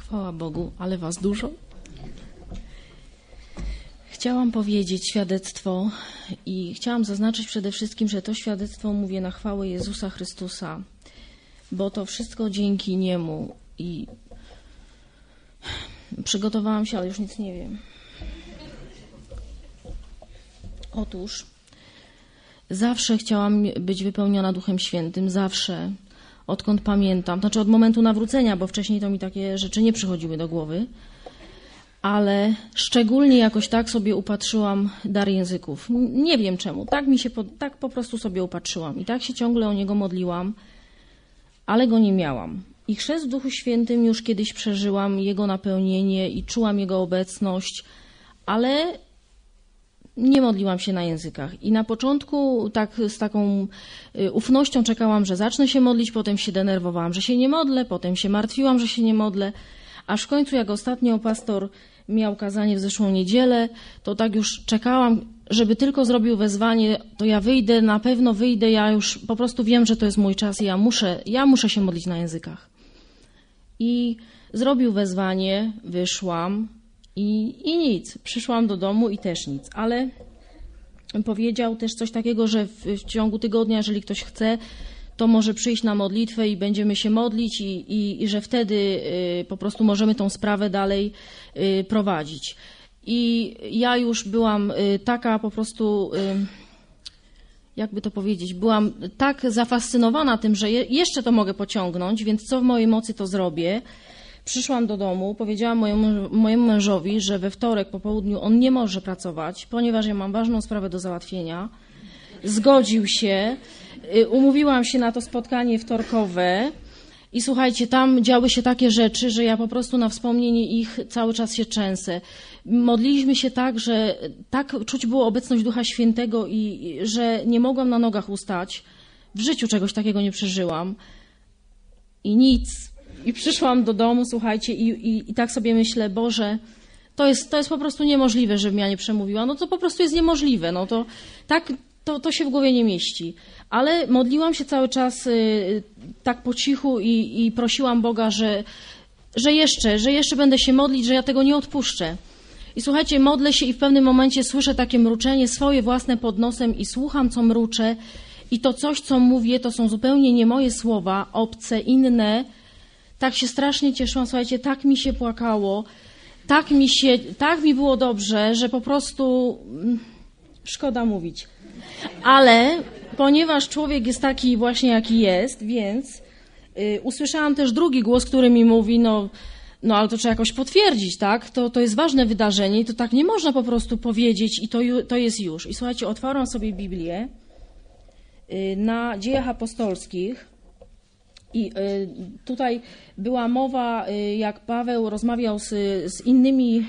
Chwała Bogu, ale was dużo. Chciałam powiedzieć świadectwo i chciałam zaznaczyć przede wszystkim, że to świadectwo mówię na chwałę Jezusa Chrystusa, bo to wszystko dzięki Niemu i przygotowałam się, ale już nic nie wiem. Otóż zawsze chciałam być wypełniona Duchem Świętym, zawsze, odkąd pamiętam, znaczy od momentu nawrócenia, bo wcześniej to mi takie rzeczy nie przychodziły do głowy, ale szczególnie jakoś tak sobie upatrzyłam dar języków. Nie wiem czemu, tak po prostu sobie upatrzyłam i tak się ciągle o niego modliłam, ale go nie miałam. I chrzest w Duchu Świętym już kiedyś przeżyłam, jego napełnienie i czułam jego obecność, ale nie modliłam się na językach. I na początku tak z taką ufnością czekałam, że zacznę się modlić, potem się denerwowałam, że się nie modlę, potem się martwiłam, że się nie modlę, aż w końcu jak ostatnio pastor miał kazanie w zeszłą niedzielę, to tak już czekałam, żeby tylko zrobił wezwanie, to ja wyjdę, na pewno wyjdę, ja już po prostu wiem, że to jest mój czas i ja muszę się modlić na językach. I zrobił wezwanie, wyszłam i nic. Przyszłam do domu i też nic, ale powiedział też coś takiego, że w ciągu tygodnia, jeżeli ktoś chce, to może przyjść na modlitwę i będziemy się modlić i że wtedy po prostu możemy tą sprawę dalej prowadzić. I ja już byłam taka po prostu, jakby to powiedzieć, byłam tak zafascynowana tym, że jeszcze to mogę pociągnąć, więc co w mojej mocy to zrobię. Przyszłam do domu, powiedziałam mojemu mężowi, że we wtorek po południu on nie może pracować, ponieważ ja mam ważną sprawę do załatwienia. Zgodził się, umówiłam się na to spotkanie wtorkowe i słuchajcie, tam działy się takie rzeczy, że ja po prostu na wspomnienie ich cały czas się trzęsę. Modliliśmy się tak, że tak czuć było obecność Ducha Świętego i że nie mogłam na nogach ustać. W życiu czegoś takiego nie przeżyłam. I nic. I przyszłam do domu, słuchajcie, i tak sobie myślę, Boże, to jest po prostu niemożliwe, żebym ja nie przemówiła. No to po prostu jest niemożliwe. No to tak to się w głowie nie mieści. Ale modliłam się cały czas tak po cichu i prosiłam Boga, że jeszcze będę się modlić, że ja tego nie odpuszczę. I słuchajcie, modlę się i w pewnym momencie słyszę takie mruczenie swoje własne pod nosem i słucham, co mruczę. I to coś, co mówię, to są zupełnie nie moje słowa, obce, inne. Tak się strasznie cieszyłam, słuchajcie, tak mi się płakało, tak mi było dobrze, że po prostu szkoda mówić. Ale ponieważ człowiek jest taki właśnie, jaki jest, więc usłyszałam też drugi głos, który mi mówi, no ale to trzeba jakoś potwierdzić, tak? To jest ważne wydarzenie i to tak nie można po prostu powiedzieć i to jest już. I słuchajcie, otwarłam sobie Biblię na Dziejach Apostolskich i tutaj była mowa, jak Paweł rozmawiał z innymi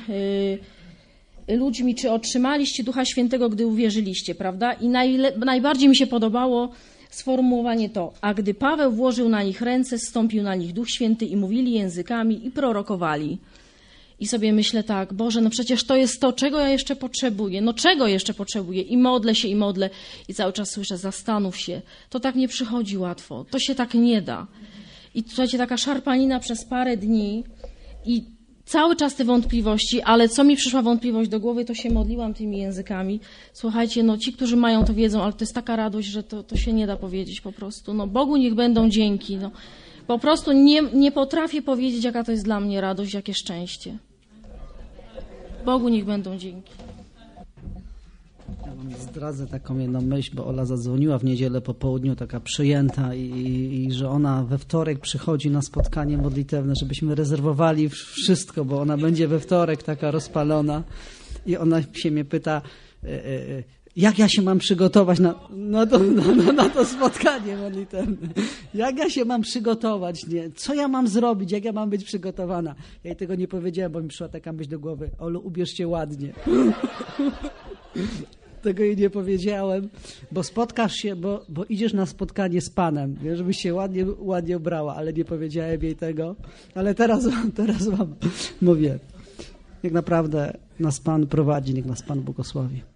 ludźmi, czy otrzymaliście Ducha Świętego, gdy uwierzyliście, prawda? I najbardziej mi się podobało sformułowanie to, a gdy Paweł włożył na nich ręce, zstąpił na nich Duch Święty i mówili językami i prorokowali. I sobie myślę tak, Boże, no przecież to jest to, czego ja jeszcze potrzebuję, czego jeszcze potrzebuję i modlę się i cały czas słyszę, zastanów się, to tak nie przychodzi łatwo, to się tak nie da. I słuchajcie, taka szarpanina przez parę dni i cały czas te wątpliwości, ale co mi przyszła wątpliwość do głowy, to się modliłam tymi językami. Słuchajcie, ci, którzy mają to wiedzą, ale to jest taka radość, że to się nie da powiedzieć po prostu. Bogu niech będą dzięki. Po prostu nie potrafię powiedzieć, jaka to jest dla mnie radość, jakie szczęście. Bogu niech będą dzięki. Ja wam zdradzę taką jedną myśl, bo Ola zadzwoniła w niedzielę po południu, taka przyjęta i że ona we wtorek przychodzi na spotkanie modlitewne, żebyśmy rezerwowali wszystko, bo ona będzie we wtorek taka rozpalona i ona się mnie pyta, jak ja się mam przygotować na to spotkanie modlitewne? Jak ja się mam przygotować? Nie? Co ja mam zrobić? Jak ja mam być przygotowana? Ja jej tego nie powiedziałem, bo mi przyszła taka myśl do głowy. Olu, ubierz się ładnie. Tego jej nie powiedziałem, bo spotkasz się, bo idziesz na spotkanie z Panem, żebyś się ładnie ubrała, ale nie powiedziałem jej tego. Ale teraz wam mówię. Niech naprawdę nas Pan prowadzi, niech nas Pan błogosławi.